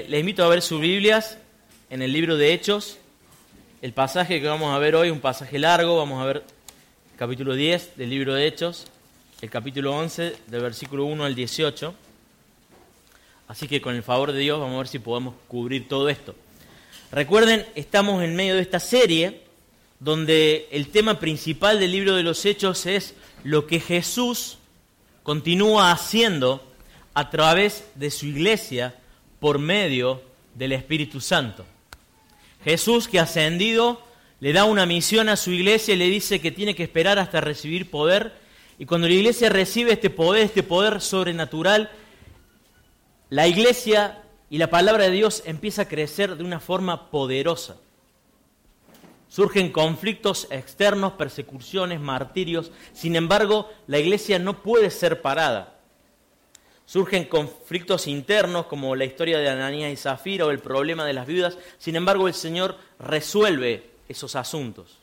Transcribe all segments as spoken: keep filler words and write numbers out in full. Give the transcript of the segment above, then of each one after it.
que les invito a ver sus Biblias en el libro de Hechos. El pasaje que vamos a ver hoy es un pasaje largo. Vamos a ver el capítulo diez del libro de Hechos, el capítulo once del versículo uno al dieciocho. Así que con el favor de Dios vamos a ver si podemos cubrir todo esto. Recuerden, estamos en medio de esta serie donde el tema principal del libro de los Hechos es lo que Jesús continúa haciendo a través de su iglesia por medio del Espíritu Santo. Jesús, que ascendido, le da una misión a su iglesia y le dice que tiene que esperar hasta recibir poder. Y cuando la iglesia recibe este poder, este poder sobrenatural, la iglesia y la palabra de Dios empieza a crecer de una forma poderosa. Surgen conflictos externos, persecuciones, martirios. Sin embargo, la iglesia no puede ser parada. Surgen conflictos internos, como la historia de Ananías y Zafira o el problema de las viudas. Sin embargo, el Señor resuelve esos asuntos.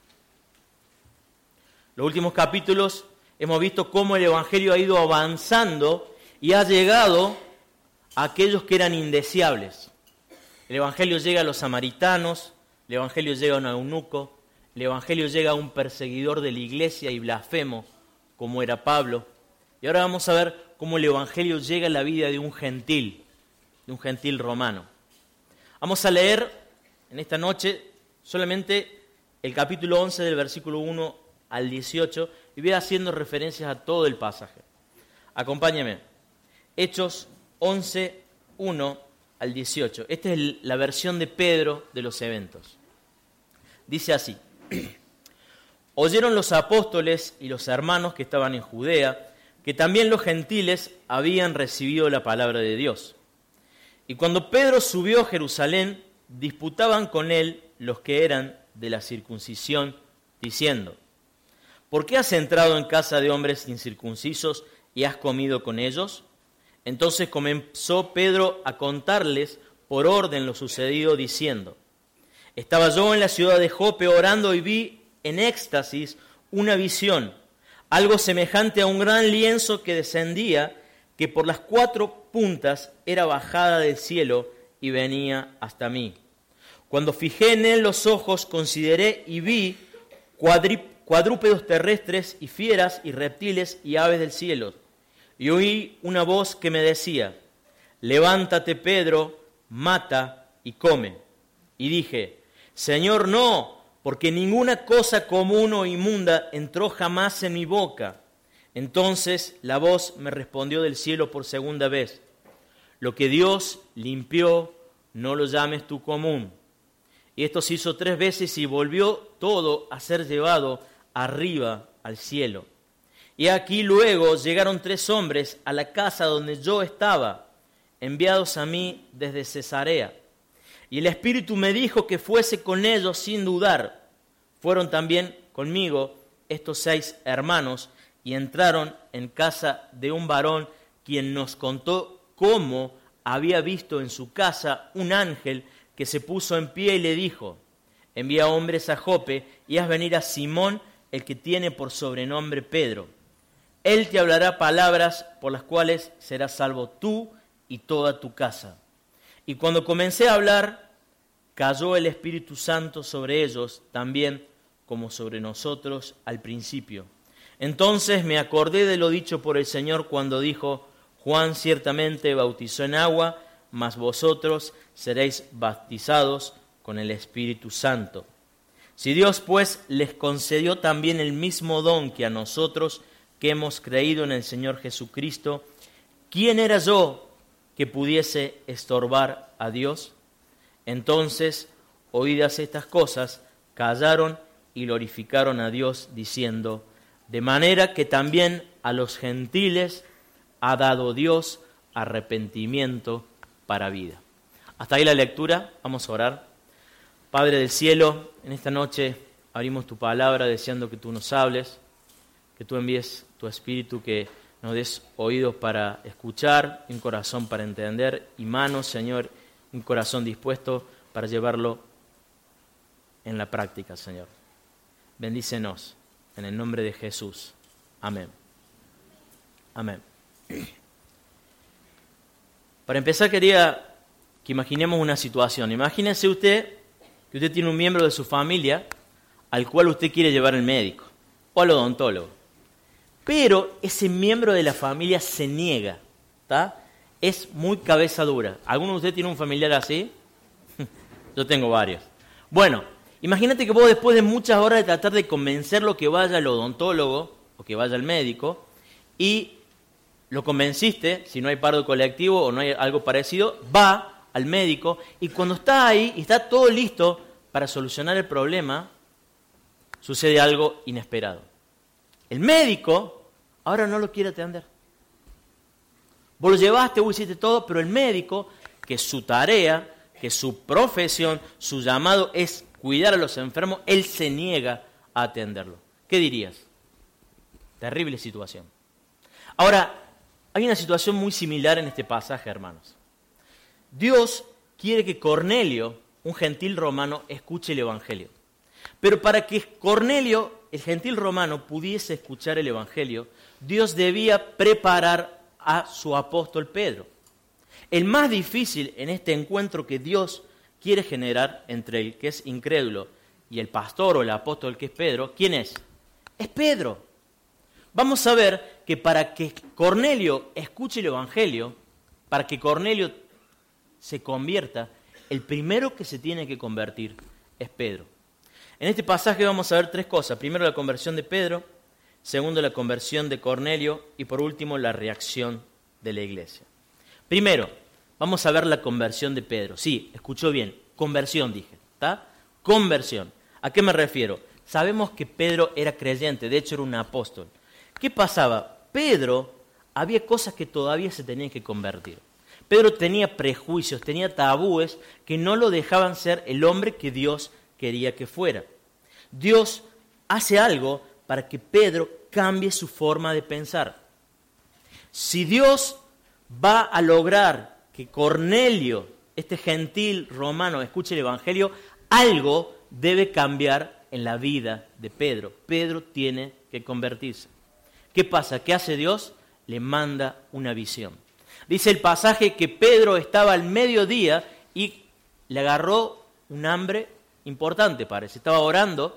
Los últimos capítulos hemos visto cómo el Evangelio ha ido avanzando y ha llegado a aquellos que eran indeseables. El Evangelio llega a los samaritanos, el Evangelio llega a un eunuco, el Evangelio llega a un perseguidor de la iglesia y blasfemo, como era Pablo. Y ahora vamos a ver cómo el Evangelio llega a la vida de un gentil, de un gentil romano. Vamos a leer en esta noche solamente el capítulo once del versículo uno al dieciocho y voy haciendo referencias a todo el pasaje. Acompáñeme. Hechos once, uno al dieciocho. Esta es la versión de Pedro de los eventos. Dice así: Oyeron los apóstoles y los hermanos que estaban en Judea que también los gentiles habían recibido la palabra de Dios. Y cuando Pedro subió a Jerusalén, disputaban con él los que eran de la circuncisión, diciendo: ¿Por qué has entrado en casa de hombres incircuncisos y has comido con ellos? Entonces comenzó Pedro a contarles por orden lo sucedido, diciendo: Estaba yo en la ciudad de Jope orando y vi en éxtasis una visión, algo semejante a un gran lienzo que descendía, que por las cuatro puntas era bajada del cielo y venía hasta mí. Cuando fijé en él los ojos, consideré y vi cuadri- cuadrúpedos terrestres y fieras y reptiles y aves del cielo. Y oí una voz que me decía: Levántate, Pedro, mata y come. Y dije: Señor, no, porque ninguna cosa común o inmunda entró jamás en mi boca. Entonces la voz me respondió del cielo por segunda vez: Lo que Dios limpió, no lo llames tú común. Y esto se hizo tres veces y volvió todo a ser llevado arriba al cielo. Y aquí luego llegaron tres hombres a la casa donde yo estaba, enviados a mí desde Cesarea. Y el Espíritu me dijo que fuese con ellos sin dudar. Fueron también conmigo estos seis hermanos y entraron en casa de un varón quien nos contó cómo había visto en su casa un ángel que se puso en pie y le dijo: Envía hombres a Jope y haz venir a Simón, el que tiene por sobrenombre Pedro. Él te hablará palabras por las cuales serás salvo tú y toda tu casa. Y cuando comencé a hablar, cayó el Espíritu Santo sobre ellos también, como sobre nosotros al principio. Entonces me acordé de lo dicho por el Señor cuando dijo: Juan ciertamente bautizó en agua, mas vosotros seréis bautizados con el Espíritu Santo. Si Dios pues les concedió también el mismo don que a nosotros, que hemos creído en el Señor Jesucristo, ¿quién era yo que pudiese estorbar a Dios? Entonces, oídas estas cosas, callaron y glorificaron a Dios, diciendo: De manera que también a los gentiles ha dado Dios arrepentimiento para vida. Hasta ahí la lectura. Vamos a orar. Padre del cielo, en esta noche abrimos tu palabra deseando que tú nos hables, que tú envíes tu Espíritu, que nos des oídos para escuchar, un corazón para entender y manos, Señor, un corazón dispuesto para llevarlo en la práctica, Señor. Bendícenos en el nombre de Jesús. Amén. Amén. Para empezar quería que imaginemos una situación. Imagínese usted que usted tiene un miembro de su familia al cual usted quiere llevar al médico o al odontólogo. Pero ese miembro de la familia se niega, ¿está? Es muy cabeza dura. ¿Alguno de ustedes tiene un familiar así? Yo tengo varios. Bueno, imagínate que vos después de muchas horas de tratar de convencerlo que vaya al odontólogo o que vaya al médico y lo convenciste, si no hay paro colectivo o no hay algo parecido, va al médico y cuando está ahí y está todo listo para solucionar el problema, sucede algo inesperado. El médico ahora no lo quiere atender. Vos lo llevaste, vos hiciste todo, pero el médico, que su tarea, que su profesión, su llamado es cuidar a los enfermos, él se niega a atenderlo. ¿Qué dirías? Terrible situación. Ahora, hay una situación muy similar en este pasaje, hermanos. Dios quiere que Cornelio, un gentil romano, escuche el Evangelio. Pero para que Cornelio, el gentil romano, pudiese escuchar el Evangelio, Dios debía preparar a su apóstol Pedro. El más difícil en este encuentro que Dios quiere generar entre el que es incrédulo y el pastor o el apóstol que es Pedro, ¿quién es? Es Pedro. Vamos a ver que para que Cornelio escuche el Evangelio, para que Cornelio se convierta, el primero que se tiene que convertir es Pedro. En este pasaje vamos a ver tres cosas. Primero, la conversión de Pedro. Segundo, la conversión de Cornelio. Y por último, la reacción de la iglesia. Primero, vamos a ver la conversión de Pedro. Sí, escuchó bien. Conversión, dije. ¿Está? Conversión. ¿A qué me refiero? Sabemos que Pedro era creyente. De hecho, era un apóstol. ¿Qué pasaba? Pedro, había cosas que todavía se tenían que convertir. Pedro tenía prejuicios, tenía tabúes que no lo dejaban ser el hombre que Dios quería que fuera. Dios hace algo para que Pedro cambie su forma de pensar. Si Dios va a lograr que Cornelio, este gentil romano, escuche el Evangelio, algo debe cambiar en la vida de Pedro. Pedro tiene que convertirse. ¿Qué pasa? ¿Qué hace Dios? Le manda una visión. Dice el pasaje que Pedro estaba al mediodía y le agarró un hambre importante, parece. Estaba orando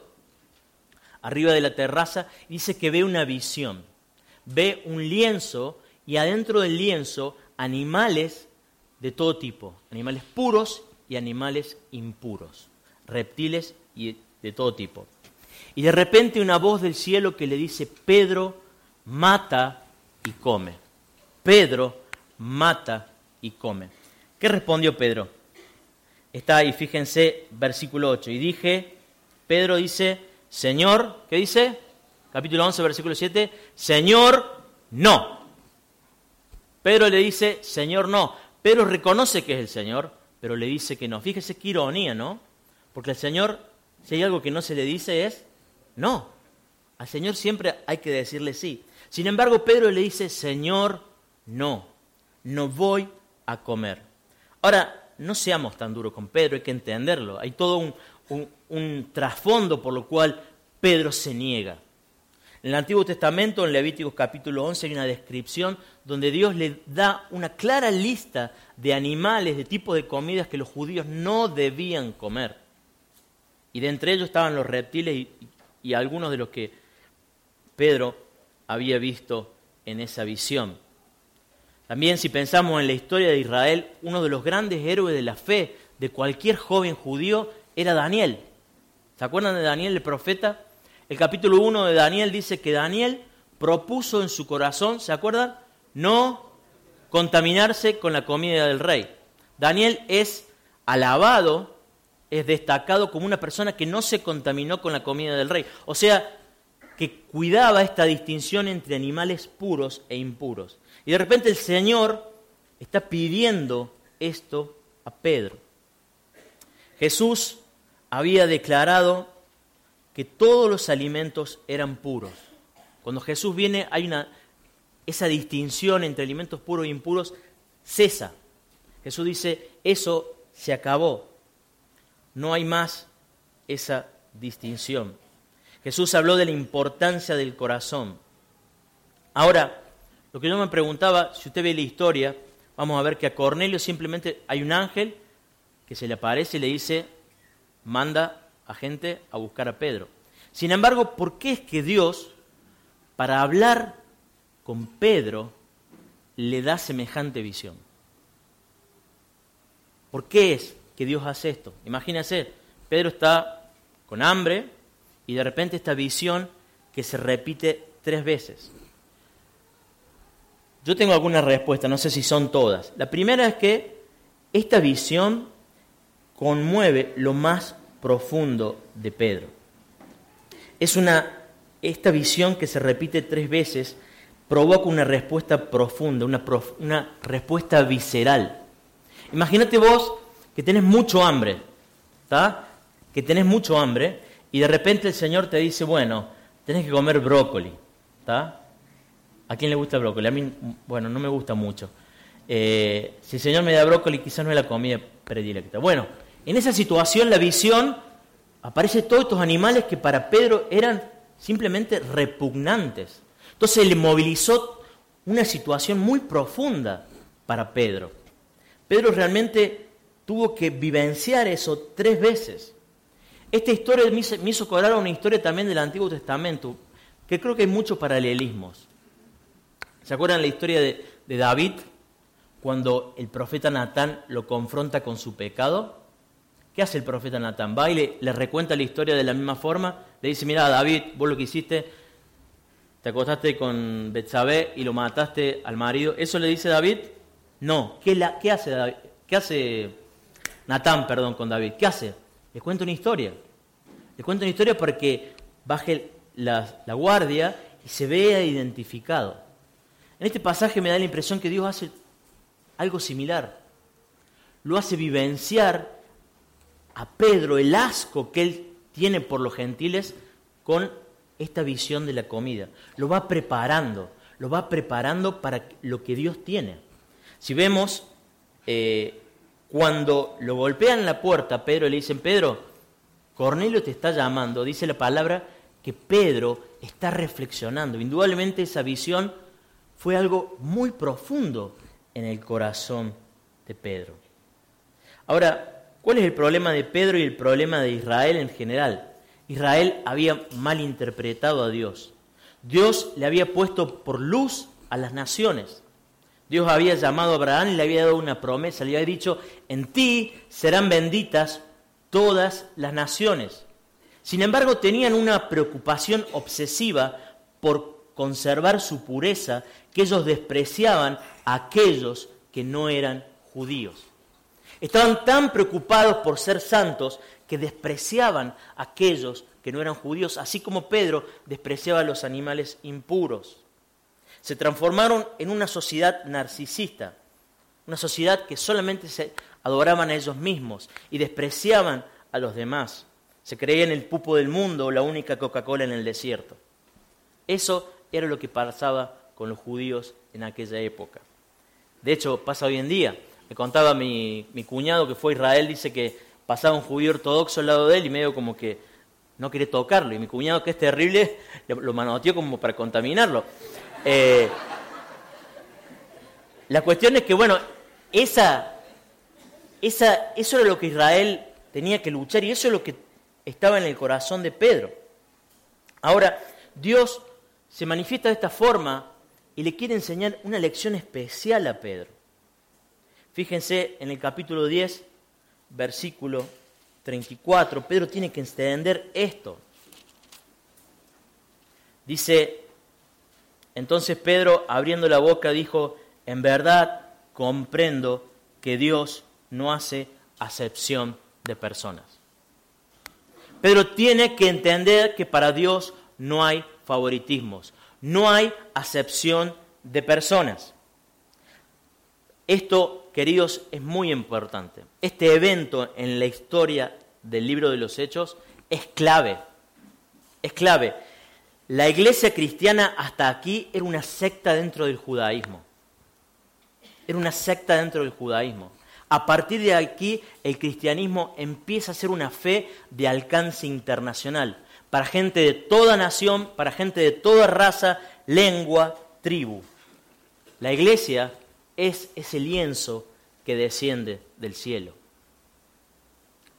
arriba de la terraza y dice que ve una visión. Ve un lienzo y adentro del lienzo animales de todo tipo. Animales puros y animales impuros. Reptiles y de todo tipo. Y de repente una voz del cielo que le dice: Pedro, mata y come. Pedro, mata y come. ¿Qué respondió Pedro? Está ahí, fíjense, versículo ocho. Y dije, Pedro dice, Señor, ¿qué dice? Capítulo once, versículo siete. Señor, no. Pedro le dice, Señor, no. Pedro reconoce que es el Señor, pero le dice que no. Fíjese qué ironía, ¿no? Porque al Señor, si hay algo que no se le dice es no. Al Señor siempre hay que decirle sí. Sin embargo, Pedro le dice, Señor, no. No voy a comer. Ahora, no seamos tan duros con Pedro, hay que entenderlo. Hay todo un, un, un trasfondo por lo cual Pedro se niega. En el Antiguo Testamento, en Levíticos capítulo once, hay una descripción donde Dios le da una clara lista de animales, de tipos de comidas que los judíos no debían comer. Y de entre ellos estaban los reptiles y, y algunos de los que Pedro había visto en esa visión. También, si pensamos en la historia de Israel, uno de los grandes héroes de la fe de cualquier joven judío era Daniel. ¿Se acuerdan de Daniel, el profeta? El capítulo uno de Daniel dice que Daniel propuso en su corazón, ¿se acuerdan? No contaminarse con la comida del rey. Daniel es alabado, es destacado como una persona que no se contaminó con la comida del rey. O sea, que cuidaba esta distinción entre animales puros e impuros. Y de repente el Señor está pidiendo esto a Pedro. Jesús había declarado que todos los alimentos eran puros. Cuando Jesús viene, hay una, esa distinción entre alimentos puros e impuros cesa. Jesús dice, eso se acabó. No hay más esa distinción. Jesús habló de la importancia del corazón. Ahora, lo que yo me preguntaba, si usted ve la historia, vamos a ver que a Cornelio simplemente hay un ángel que se le aparece y le dice, manda a gente a buscar a Pedro. Sin embargo, ¿por qué es que Dios, para hablar con Pedro, le da semejante visión? ¿Por qué es que Dios hace esto? Imagínense, Pedro está con hambre y de repente esta visión que se repite tres veces. Yo tengo algunas respuestas, no sé si son todas. La primera es que esta visión conmueve lo más profundo de Pedro. Es una, esta visión que se repite tres veces provoca una respuesta profunda, una, prof, una respuesta visceral. Imagínate vos que tenés mucho hambre, ¿tá? Que tenés mucho hambre y de repente el Señor te dice, bueno, tenés que comer brócoli, ¿tá? ¿A quién le gusta el brócoli? A mí, bueno, no me gusta mucho. Eh, si el Señor me da brócoli, quizás no es la comida predilecta. Bueno, en esa situación, la visión, aparece todos estos animales que para Pedro eran simplemente repugnantes. Entonces le movilizó una situación muy profunda para Pedro. Pedro realmente tuvo que vivenciar eso tres veces. Esta historia me hizo, me hizo acordar a una historia también del Antiguo Testamento, que creo que hay muchos paralelismos. ¿Se acuerdan la historia de, de David, cuando el profeta Natán lo confronta con su pecado? ¿Qué hace el profeta Natán? Va y le, le recuenta la historia de la misma forma. Le dice, mira David, vos lo que hiciste, te acostaste con Betsabé y lo mataste al marido. ¿Eso le dice David? No. ¿Qué, la, qué hace David? ¿Qué hace Natán, perdón, con David? ¿Qué hace? Le cuenta una historia. Le cuenta una historia para que baje la, la guardia y se vea identificado. En este pasaje me da la impresión que Dios hace algo similar. Lo hace vivenciar a Pedro el asco que él tiene por los gentiles con esta visión de la comida. Lo va preparando, lo va preparando para lo que Dios tiene. Si vemos, eh, cuando lo golpean en la puerta a Pedro, le dicen, Pedro, Cornelio te está llamando, dice la palabra que Pedro está reflexionando. Indudablemente esa visión fue algo muy profundo en el corazón de Pedro. Ahora, ¿cuál es el problema de Pedro y el problema de Israel en general? Israel había malinterpretado a Dios. Dios le había puesto por luz a las naciones. Dios había llamado a Abraham y le había dado una promesa. Le había dicho, en ti serán benditas todas las naciones. Sin embargo, tenían una preocupación obsesiva por conservar su pureza, que ellos despreciaban a aquellos que no eran judíos. Estaban tan preocupados por ser santos que despreciaban a aquellos que no eran judíos, así como Pedro despreciaba a los animales impuros. Se transformaron en una sociedad narcisista, una sociedad que solamente se adoraban a ellos mismos y despreciaban a los demás. Se creían el pupo del mundo o la única Coca-Cola en el desierto. Eso era lo que pasaba con los judíos en aquella época. De hecho, pasa hoy en día. Me contaba mi, mi cuñado que fue a Israel, dice que pasaba un judío ortodoxo al lado de él y medio como que no quería tocarlo. Y mi cuñado, que es terrible, lo manoteó como para contaminarlo. Eh, la cuestión es que, bueno, esa, esa, eso era lo que Israel tenía que luchar y eso es lo que estaba en el corazón de Pedro. Ahora, Dios se manifiesta de esta forma y le quiere enseñar una lección especial a Pedro. Fíjense en el capítulo diez, versículo treinta y cuatro, Pedro tiene que entender esto. Dice, entonces Pedro, abriendo la boca, dijo, en verdad comprendo que Dios no hace acepción de personas. Pedro tiene que entender que para Dios no hay favoritismos, no hay acepción de personas. Esto, queridos, es muy importante. Este evento en la historia del libro de los Hechos es clave, es clave. La iglesia cristiana hasta aquí era una secta dentro del judaísmo. Era una secta dentro del judaísmo. A partir de aquí, el cristianismo empieza a ser una fe de alcance internacional, para gente de toda nación, para gente de toda raza, lengua, tribu. La iglesia es ese lienzo que desciende del cielo.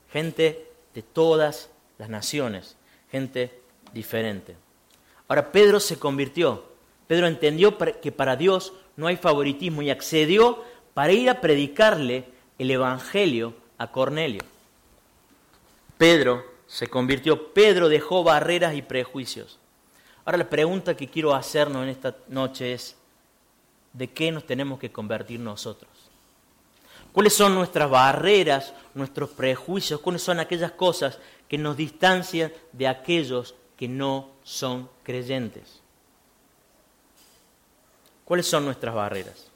gente de todas las naciones, gente diferente. Ahora Pedro se convirtió, Pedro entendió que para Dios no hay favoritismo y accedió para ir a predicarle el Evangelio a Cornelio. Pedro se convirtió, Pedro dejó barreras y prejuicios. Ahora la pregunta que quiero hacernos en esta noche es, ¿de qué nos tenemos que convertir nosotros? ¿Cuáles son nuestras barreras, nuestros prejuicios? ¿Cuáles son aquellas cosas que nos distancian de aquellos que no son creyentes? ¿Cuáles son nuestras barreras?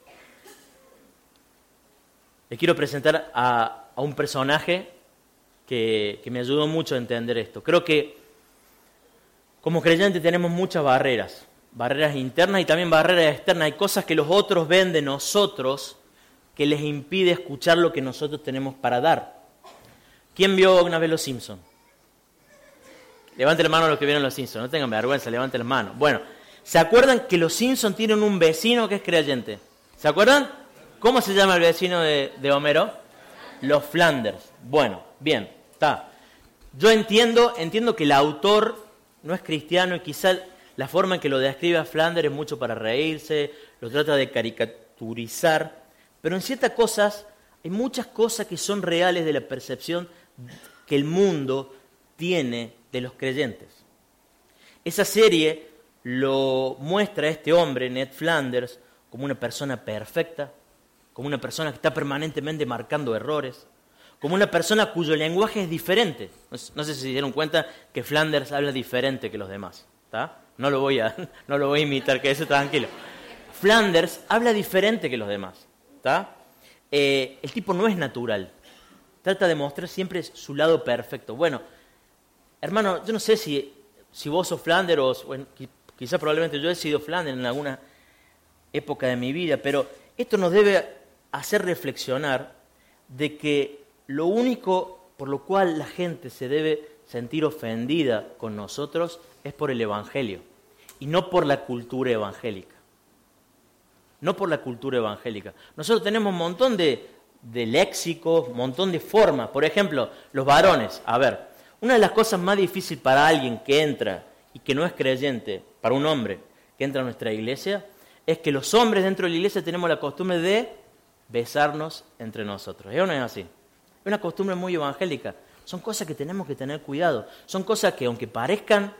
Les quiero presentar a, a un personaje que, que me ayudó mucho a entender esto. Creo que como creyentes tenemos muchas barreras, barreras internas y también barreras externas. Hay cosas que los otros ven de nosotros que les impide escuchar lo que nosotros tenemos para dar. ¿Quién vio una vez Los Simpsons? Levante la mano los que vieron Los Simpsons, no tengan vergüenza, levante la mano. Bueno, ¿se acuerdan que Los Simpsons tienen un vecino que es creyente? ¿Se acuerdan? ¿Cómo se llama el vecino de, de Homero? Los Flanders. Bueno, bien, está. Yo entiendo, entiendo que el autor no es cristiano y quizá la forma en que lo describe a Flanders es mucho para reírse, lo trata de caricaturizar, pero en ciertas cosas, hay muchas cosas que son reales de la percepción que el mundo tiene de los creyentes. Esa serie lo muestra a este hombre, Ned Flanders, como una persona perfecta, como una persona que está permanentemente marcando errores, como una persona cuyo lenguaje es diferente. No sé si se dieron cuenta que Flanders habla diferente que los demás, ¿está? No lo voy a, no lo voy a imitar, quédese tranquilo. Flanders habla diferente que los demás, ¿está? Eh, el tipo no es natural, trata de mostrar siempre su lado perfecto. Bueno, hermano, yo no sé si, si vos sos Flanders o bueno, quizás probablemente yo he sido Flanders en alguna época de mi vida, pero esto nos debe hacer reflexionar de que lo único por lo cual la gente se debe sentir ofendida con nosotros es por el Evangelio y no por la cultura evangélica. No por la cultura evangélica. Nosotros tenemos un montón de, de léxicos, un montón de formas. Por ejemplo, los varones. A ver, una de las cosas más difíciles para alguien que entra y que no es creyente, para un hombre que entra a nuestra iglesia, es que los hombres dentro de la iglesia tenemos la costumbre de besarnos entre nosotros. ¿Es o no es así? Es una costumbre muy evangélica. Son cosas que tenemos que tener cuidado. Son cosas que, aunque parezcan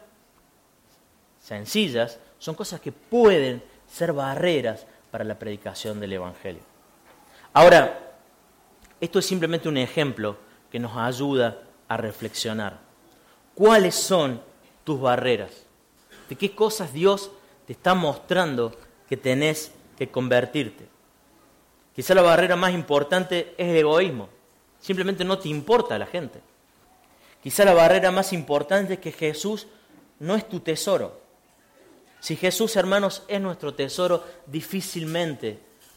sencillas, son cosas que pueden ser barreras para la predicación del Evangelio. Ahora, esto es simplemente un ejemplo que nos ayuda a reflexionar. ¿Cuáles son tus barreras? ¿De qué cosas Dios te está mostrando que tenés que convertirte? Quizá la barrera más importante es el egoísmo. Simplemente no te importa a la gente. Quizá la barrera más importante es que Jesús no es tu tesoro. Si Jesús, hermanos, es nuestro tesoro, difícilmente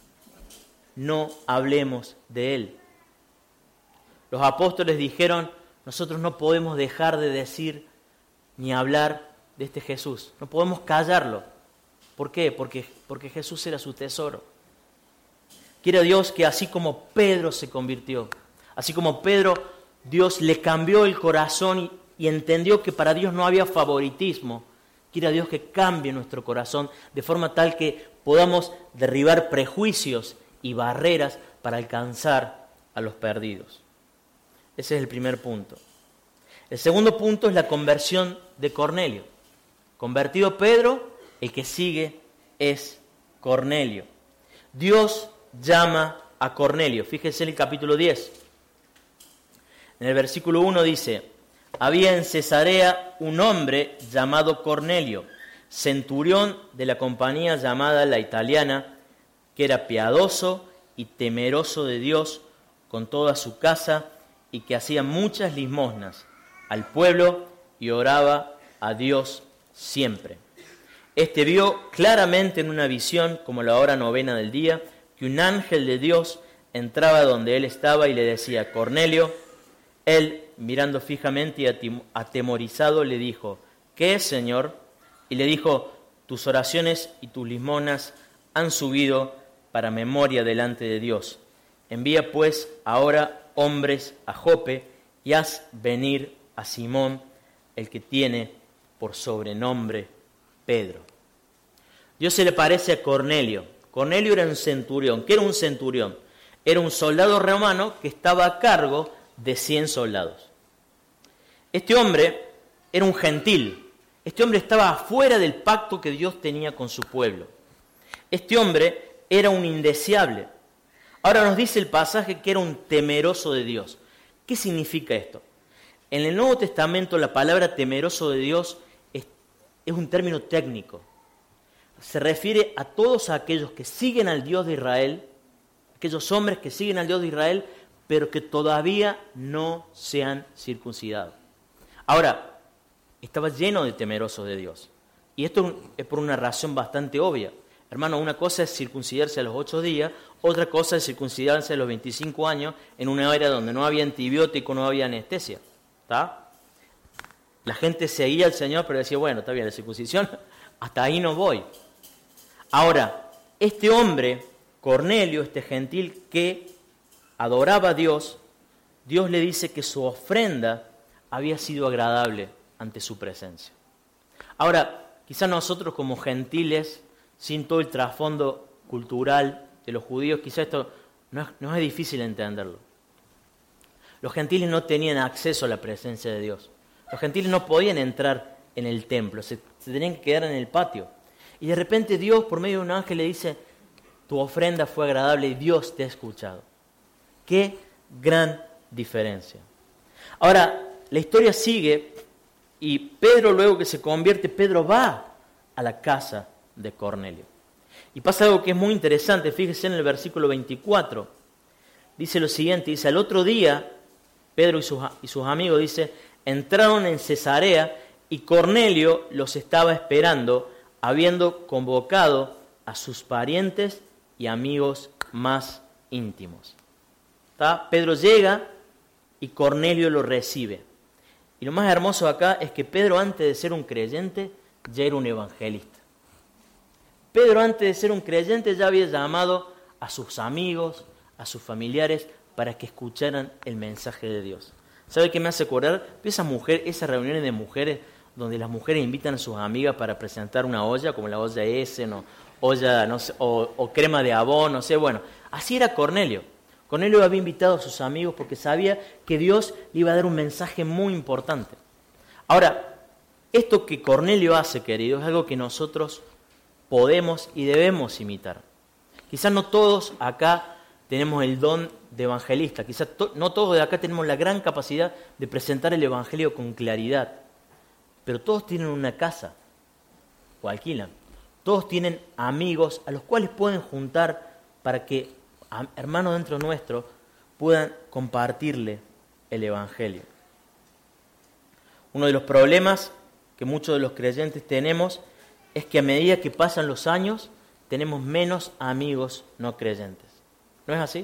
no hablemos de Él. Los apóstoles dijeron, nosotros no podemos dejar de decir ni hablar de este Jesús. No podemos callarlo. ¿Por qué? Porque, porque Jesús era su tesoro. Quiere Dios que así como Pedro se convirtió, así como Pedro, Dios le cambió el corazón y, y entendió que para Dios no había favoritismo. Quiere Dios que cambie nuestro corazón de forma tal que podamos derribar prejuicios y barreras para alcanzar a los perdidos. Ese es el primer punto. El segundo punto es la conversión de Cornelio. Convertido Pedro, el que sigue es Cornelio. Dios llama a Cornelio. Fíjense en el capítulo diez. En el versículo uno dice, había en Cesarea un hombre llamado Cornelio, centurión de la compañía llamada La Italiana, que era piadoso y temeroso de Dios con toda su casa y que hacía muchas limosnas al pueblo y oraba a Dios siempre. Este vio claramente en una visión, como la hora novena del día, que un ángel de Dios entraba donde él estaba y le decía, Cornelio. Él, mirando fijamente y atemorizado, le dijo, ¿qué es, Señor? Y le dijo, tus oraciones y tus limosnas han subido para memoria delante de Dios. Envía pues ahora hombres a Jope y haz venir a Simón, el que tiene por sobrenombre Pedro. Dios se le parece a Cornelio. Cornelio era un centurión. ¿Qué era un centurión? Era un soldado romano que estaba a cargo de cien soldados. Este hombre era un gentil. Este hombre estaba afuera del pacto que Dios tenía con su pueblo. Este hombre era un indeseable. Ahora nos dice el pasaje que era un temeroso de Dios. ¿Qué significa esto? En el Nuevo Testamento la palabra temeroso de Dios es, es un término técnico. Se refiere a todos aquellos que siguen al Dios de Israel, aquellos hombres que siguen al Dios de Israel, pero que todavía no se han circuncidado. Ahora, estaba lleno de temerosos de Dios. Y esto es por una razón bastante obvia. Hermano, una cosa es circuncidarse a los ocho días, otra cosa es circuncidarse a los veinticinco años en una era donde no había antibiótico, no había anestesia. ¿Está? La gente seguía al Señor, pero decía, bueno, está bien, la circuncisión, hasta ahí no voy. Ahora, este hombre, Cornelio, este gentil que adoraba a Dios, Dios le dice que su ofrenda había sido agradable ante su presencia. Ahora, quizás nosotros como gentiles, sin todo el trasfondo cultural de los judíos, quizás esto no es, no es difícil entenderlo. Los gentiles no tenían acceso a la presencia de Dios. Los gentiles no podían entrar en el templo, se, se tenían que quedar en el patio. Y de repente Dios, por medio de un ángel, le dice, tu ofrenda fue agradable y Dios te ha escuchado. ¡Qué gran diferencia! Ahora, la historia sigue y Pedro, luego que se convierte, Pedro va a la casa de Cornelio. Y pasa algo que es muy interesante, fíjese en el versículo veinticuatro. Dice lo siguiente, dice, al otro día, Pedro y sus, y sus amigos, dice, entraron en Cesarea y Cornelio los estaba esperando, habiendo convocado a sus parientes y amigos más íntimos. ¿Está? Pedro llega y Cornelio lo recibe. Y lo más hermoso acá es que Pedro, antes de ser un creyente, ya era un evangelista. Pedro, antes de ser un creyente, ya había llamado a sus amigos, a sus familiares, para que escucharan el mensaje de Dios. ¿Sabe qué me hace acordar? Esa mujer, esas reuniones de mujeres donde las mujeres invitan a sus amigas para presentar una olla, como la olla Essen, o, olla, no sé, o, o crema de abón, no sé, bueno. Así era Cornelio. Cornelio había invitado a sus amigos porque sabía que Dios le iba a dar un mensaje muy importante. Ahora, esto que Cornelio hace, querido, es algo que nosotros podemos y debemos imitar. Quizás no todos acá tenemos el don de evangelista, quizás to- no todos de acá tenemos la gran capacidad de presentar el evangelio con claridad, pero todos tienen una casa o alquilan, todos tienen amigos a los cuales pueden juntar para que a, hermanos dentro nuestro puedan compartirle el evangelio. Uno de los problemas que muchos de los creyentes tenemos es que a medida que pasan los años tenemos menos amigos no creyentes. ¿No es así?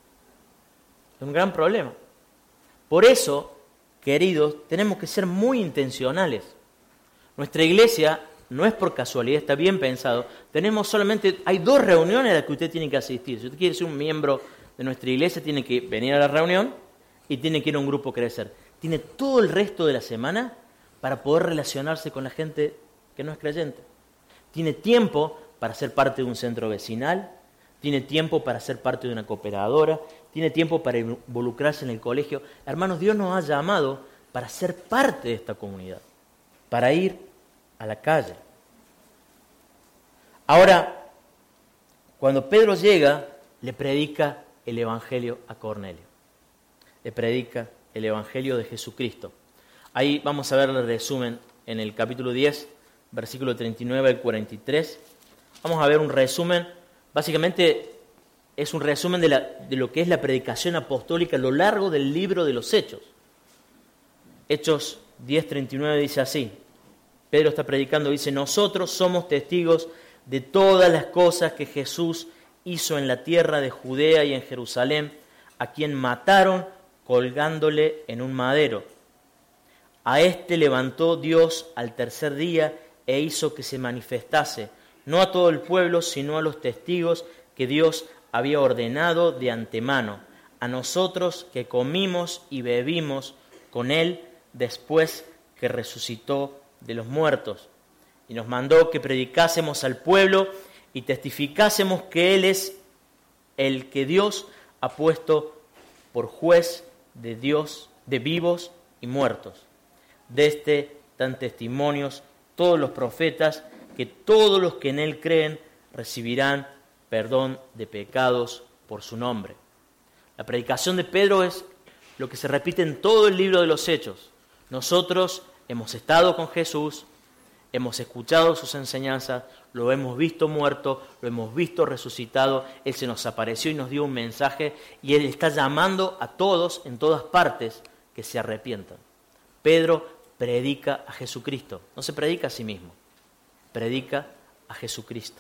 Es un gran problema. Por eso, queridos, tenemos que ser muy intencionales. Nuestra iglesia no es por casualidad, está bien pensado. Tenemos solamente, hay dos reuniones a las que usted tiene que asistir. Si usted quiere ser un miembro de nuestra iglesia, tiene que venir a la reunión y tiene que ir a un grupo crecer. Tiene todo el resto de la semana para poder relacionarse con la gente que no es creyente. Tiene tiempo para ser parte de un centro vecinal, tiene tiempo para ser parte de una cooperadora, tiene tiempo para involucrarse en el colegio. Hermanos, Dios nos ha llamado para ser parte de esta comunidad, para ir a la calle. Ahora, cuando Pedro llega, le predica el Evangelio a Cornelio. Le predica el Evangelio de Jesucristo. Ahí vamos a ver el resumen en el capítulo diez, versículo treinta y nueve al cuarenta y tres. Vamos a ver un resumen. Básicamente es un resumen de, la, de lo que es la predicación apostólica a lo largo del libro de los Hechos. Hechos diez, treinta y nueve dice así. Pedro está predicando, dice, nosotros somos testigos de todas las cosas que Jesús hizo en la tierra de Judea y en Jerusalén, a quien mataron colgándole en un madero. A este levantó Dios al tercer día e hizo que se manifestase, no a todo el pueblo, sino a los testigos que Dios había ordenado de antemano, a nosotros que comimos y bebimos con Él después que resucitó de los muertos. Y nos mandó que predicásemos al pueblo y testificásemos que Él es el que Dios ha puesto por juez de Dios, de vivos y muertos. De este dan testimonios todos los profetas, que todos los que en Él creen recibirán perdón de pecados por su nombre. La predicación de Pedro es lo que se repite en todo el libro de los Hechos. Nosotros hemos estado con Jesús, hemos escuchado sus enseñanzas, lo hemos visto muerto, lo hemos visto resucitado, Él se nos apareció y nos dio un mensaje, y Él está llamando a todos en todas partes que se arrepientan. Pedro predica a Jesucristo, no se predica a sí mismo, predica a Jesucristo.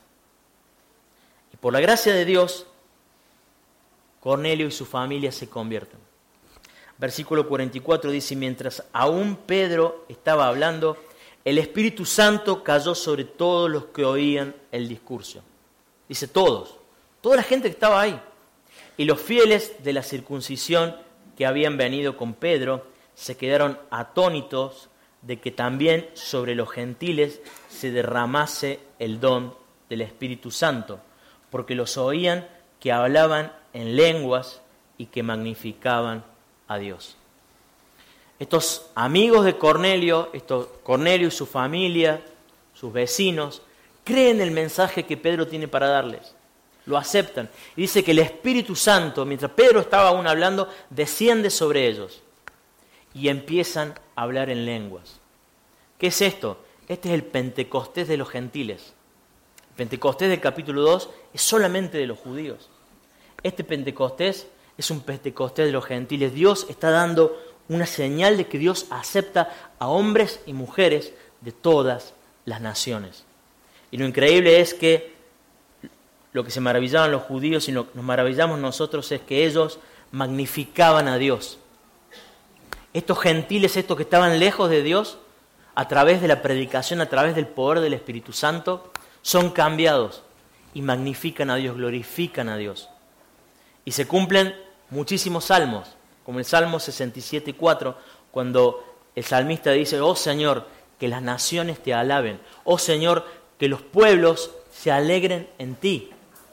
Y por la gracia de Dios, Cornelio y su familia se convierten. Versículo cuarenta y cuatro dice: mientras aún Pedro estaba hablando, el Espíritu Santo cayó sobre todos los que oían el discurso. Dice todos, toda la gente que estaba ahí. Y los fieles de la circuncisión que habían venido con Pedro se quedaron atónitos de que también sobre los gentiles se derramase el don del Espíritu Santo, porque los oían que hablaban en lenguas y que magnificaban a Dios. Estos amigos de Cornelio, estos, Cornelio y su familia, sus vecinos, creen el mensaje que Pedro tiene para darles. Lo aceptan. Y dice que el Espíritu Santo, mientras Pedro estaba aún hablando, desciende sobre ellos. Y empiezan a hablar en lenguas. ¿Qué es esto? Este es el Pentecostés de los gentiles. El Pentecostés del capítulo dos es solamente de los judíos. Este Pentecostés es un Pentecostés de los gentiles. Dios está dando una señal de que Dios acepta a hombres y mujeres de todas las naciones. Y lo increíble es que lo que se maravillaban los judíos y lo que nos maravillamos nosotros es que ellos magnificaban a Dios. Estos gentiles, estos que estaban lejos de Dios, a través de la predicación, a través del poder del Espíritu Santo, son cambiados y magnifican a Dios, glorifican a Dios. Y se cumplen muchísimos salmos, como el Salmo sesenta y siete, cuatro, cuando el salmista dice: oh Señor, que las naciones te alaben, oh Señor, que los pueblos se alegren en ti.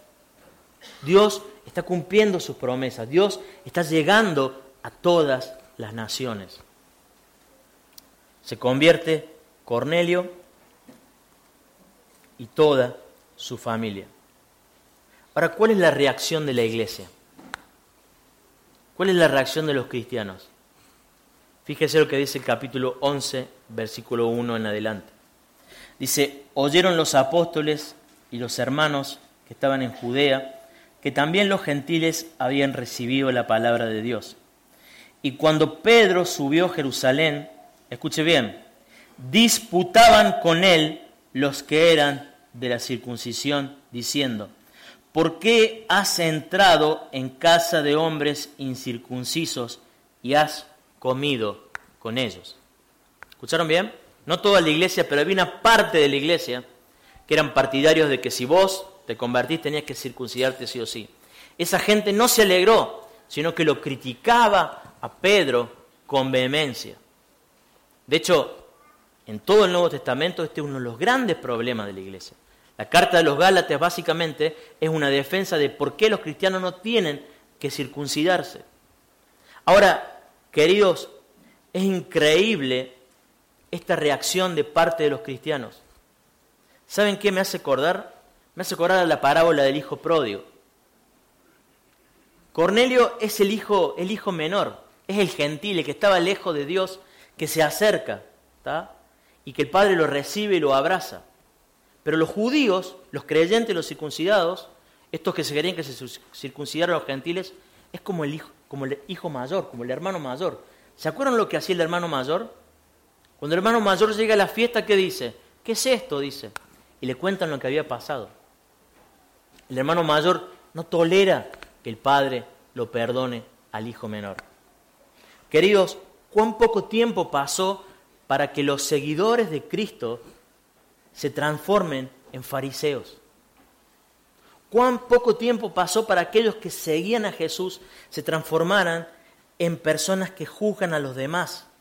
Dios está cumpliendo sus promesas, Dios está llegando a todas las naciones. Se convierte Cornelio y toda su familia. Ahora, ¿cuál es la reacción de la iglesia? ¿Cuál es la reacción de los cristianos? Fíjese lo que dice el capítulo once, versículo uno en adelante. Dice: oyeron los apóstoles y los hermanos que estaban en Judea que también los gentiles habían recibido la palabra de Dios. Y cuando Pedro subió a Jerusalén, escuche bien, disputaban con él los que eran de la circuncisión, diciendo: ¿por qué has entrado en casa de hombres incircuncisos y has comido con ellos? ¿Escucharon bien? No toda la iglesia, pero había una parte de la iglesia que eran partidarios de que si vos te convertís tenías que circuncidarte sí o sí. Esa gente no se alegró, sino que lo criticaba a Pedro con vehemencia. De hecho, en todo el Nuevo Testamento este es uno de los grandes problemas de la iglesia. La carta de los Gálatas básicamente es una defensa de por qué los cristianos no tienen que circuncidarse. Ahora, queridos, es increíble esta reacción de parte de los cristianos. ¿Saben qué me hace acordar? Me hace acordar a la parábola del hijo pródigo. Cornelio es el hijo, el hijo menor, es el gentil, el que estaba lejos de Dios, que se acerca, ¿tá? Y que el Padre lo recibe y lo abraza. Pero los judíos, los creyentes, los circuncidados, estos que se querían que se circuncidaran los gentiles, es como el hijo, como el hijo mayor, como el hermano mayor. ¿Se acuerdan lo que hacía el hermano mayor? Cuando el hermano mayor llega a la fiesta, ¿qué dice? ¿Qué es esto? Dice. Y le cuentan lo que había pasado. El hermano mayor no tolera que el padre lo perdone al hijo menor. Queridos, ¿cuán poco tiempo pasó para que los seguidores de Cristo se transformen en fariseos? ¿Cuán poco tiempo pasó para aquellos que seguían a Jesús se transformaran en personas que juzgan a los demás?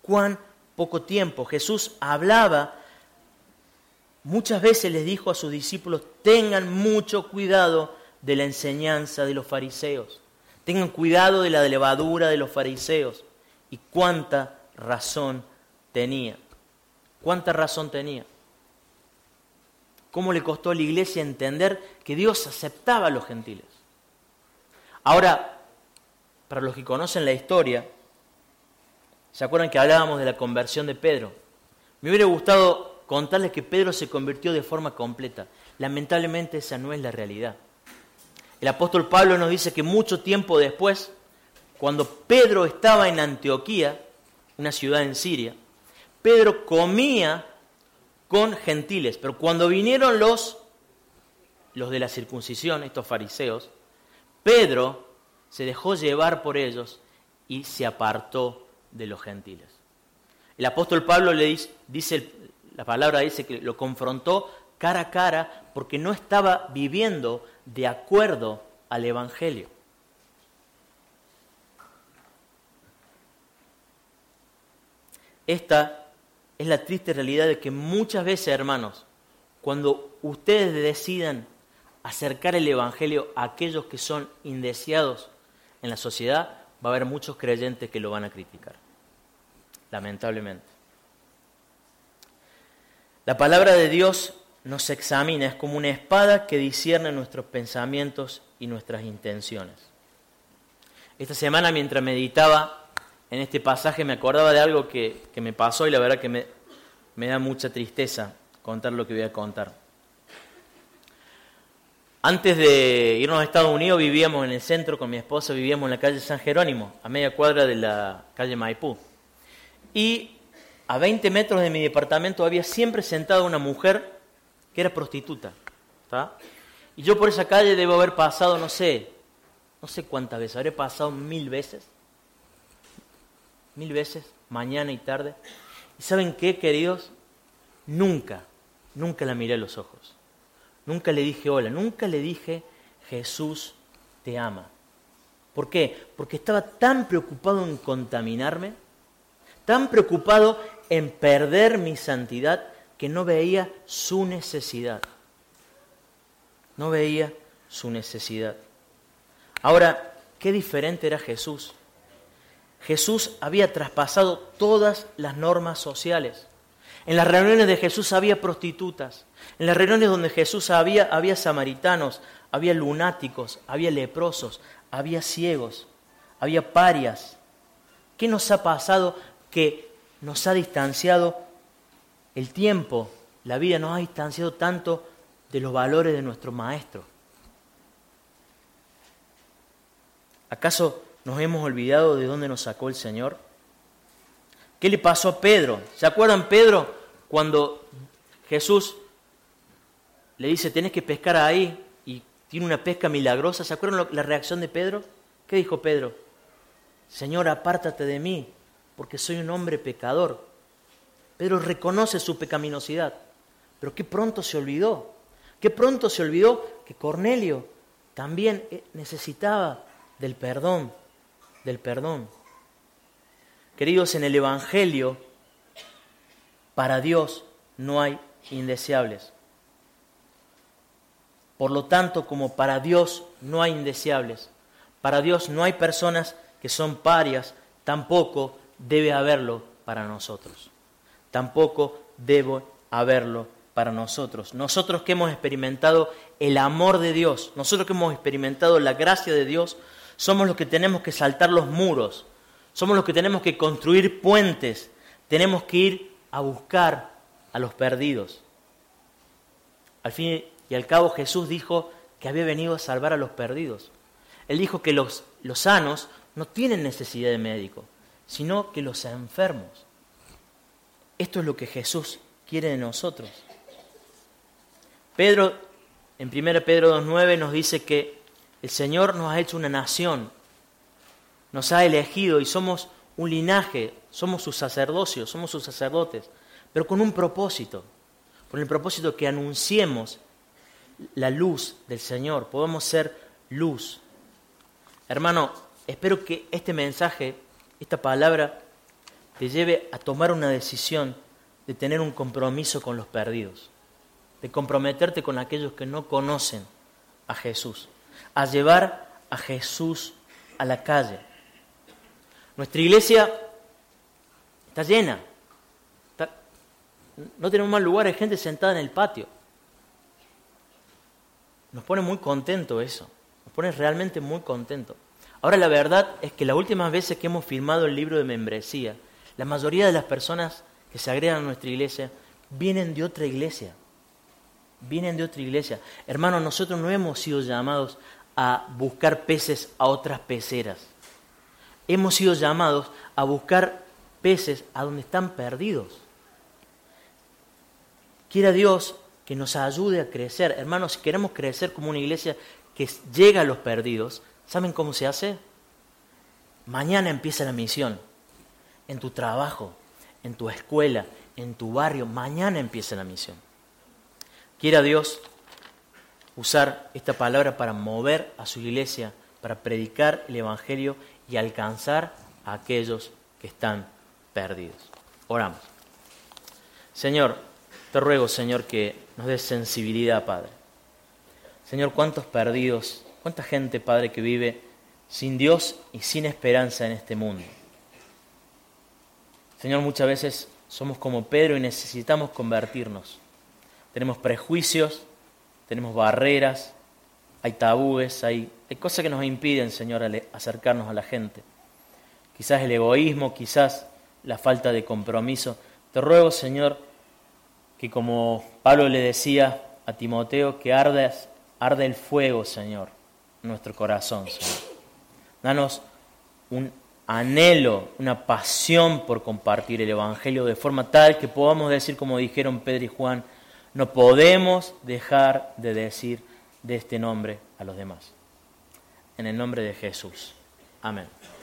cuán poco tiempo. Jesús hablaba, muchas veces les dijo a sus discípulos, tengan mucho cuidado de la enseñanza de los fariseos. Tengan cuidado de la levadura de los fariseos. Y cuánta razón tenía. Cuánta razón tenía. Cómo le costó a la iglesia entender que Dios aceptaba a los gentiles. Ahora, para los que conocen la historia, ¿se acuerdan que hablábamos de la conversión de Pedro? Me hubiera gustado contarles que Pedro se convirtió de forma completa. Lamentablemente esa no es la realidad. El apóstol Pablo nos dice que mucho tiempo después, cuando Pedro estaba en Antioquía, una ciudad en Siria, Pedro comía con gentiles, pero cuando vinieron los, los de la circuncisión, estos fariseos, Pedro se dejó llevar por ellos y se apartó de los gentiles. El apóstol Pablo le dice, dice, la palabra dice que lo confrontó cara a cara porque no estaba viviendo de acuerdo al Evangelio. Esta es la triste realidad de que muchas veces, hermanos, cuando ustedes decidan acercar el Evangelio a aquellos que son indeseados en la sociedad, va a haber muchos creyentes que lo van a criticar, lamentablemente. La palabra de Dios nos examina, es como una espada que discierne nuestros pensamientos y nuestras intenciones. Esta semana, mientras meditaba en este pasaje, me acordaba de algo que, que me pasó y la verdad que me, me da mucha tristeza contar lo que voy a contar. Antes de irnos a Estados Unidos vivíamos en el centro con mi esposa, vivíamos en la calle San Jerónimo, a media cuadra de la calle Maipú. Y a veinte metros de mi departamento había siempre sentada una mujer que era prostituta, ¿tá? Y yo por esa calle debo haber pasado, no sé, no sé cuántas veces, habré pasado mil veces. Mil veces, mañana y tarde. ¿Y saben qué, queridos? Nunca, nunca la miré a los ojos. Nunca le dije hola, nunca le dije Jesús te ama. ¿Por qué? Porque estaba tan preocupado en contaminarme, tan preocupado en perder mi santidad, que no veía su necesidad. No veía su necesidad. Ahora, qué diferente era Jesús. Jesús había traspasado todas las normas sociales. En las reuniones de Jesús había prostitutas. En las reuniones donde Jesús había, había samaritanos, había lunáticos, había leprosos, había ciegos, había parias. ¿Qué nos ha pasado que nos ha distanciado el tiempo, la vida nos ha distanciado tanto de los valores de nuestro Maestro? ¿Acaso nos hemos olvidado de dónde nos sacó el Señor? ¿Qué le pasó a Pedro? ¿Se acuerdan, Pedro, cuando Jesús le dice, tenés que pescar ahí, y tiene una pesca milagrosa? ¿Se acuerdan la reacción de Pedro? ¿Qué dijo Pedro? Señor, apártate de mí, porque soy un hombre pecador. Pedro reconoce su pecaminosidad, pero qué pronto se olvidó. Qué pronto se olvidó que Cornelio también necesitaba del perdón. del perdón. Queridos, en el Evangelio, para Dios no hay indeseables. Por lo tanto, como para Dios no hay indeseables, para Dios no hay personas que son parias, tampoco debe haberlo para nosotros. Tampoco debe haberlo para nosotros. Nosotros que hemos experimentado el amor de Dios, nosotros que hemos experimentado la gracia de Dios, somos los que tenemos que saltar los muros, somos los que tenemos que construir puentes, tenemos que ir a buscar a los perdidos. Al fin y al cabo Jesús dijo que había venido a salvar a los perdidos. Él dijo que los, los sanos no tienen necesidad de médico, sino que los enfermos. Esto es lo que Jesús quiere de nosotros. Pedro, en primera Pedro dos nueve nos dice que el Señor nos ha hecho una nación, nos ha elegido y somos un linaje, somos sus sacerdocios, somos sus sacerdotes, pero con un propósito, con el propósito que anunciemos la luz del Señor, podamos ser luz. Hermano, espero que este mensaje, esta palabra, te lleve a tomar una decisión de tener un compromiso con los perdidos, de comprometerte con aquellos que no conocen a Jesús, a llevar a Jesús a la calle. Nuestra iglesia está llena, está, no tenemos más lugar, hay gente sentada en el patio. Nos pone muy contento eso, nos pone realmente muy contento. Ahora la verdad es que las últimas veces que hemos firmado el libro de membresía, la mayoría de las personas que se agregan a nuestra iglesia vienen de otra iglesia, vienen de otra iglesia. Hermanos, nosotros no hemos sido llamados a buscar peces a otras peceras. Hemos sido llamados a buscar peces a donde están perdidos. Quiera Dios que nos ayude a crecer. Hermanos, si queremos crecer como una iglesia que llega a los perdidos, ¿saben cómo se hace? Mañana empieza la misión. En tu trabajo, en tu escuela, en tu barrio, mañana empieza la misión. Quiera Dios usar esta palabra para mover a su iglesia, para predicar el Evangelio y alcanzar a aquellos que están perdidos. Oramos. Señor, te ruego, Señor, que nos des sensibilidad, Padre. Señor, cuántos perdidos, cuánta gente, Padre, que vive sin Dios y sin esperanza en este mundo. Señor, muchas veces somos como Pedro y necesitamos convertirnos. Tenemos prejuicios, tenemos barreras, hay tabúes, hay, hay cosas que nos impiden, Señor, acercarnos a la gente. Quizás el egoísmo, quizás la falta de compromiso. Te ruego, Señor, que como Pablo le decía a Timoteo, que arde, arde el fuego, Señor, en nuestro corazón, Señor. Danos un anhelo, una pasión por compartir el Evangelio de forma tal que podamos decir, como dijeron Pedro y Juan, no podemos dejar de decir de este nombre a los demás. En el nombre de Jesús. Amén.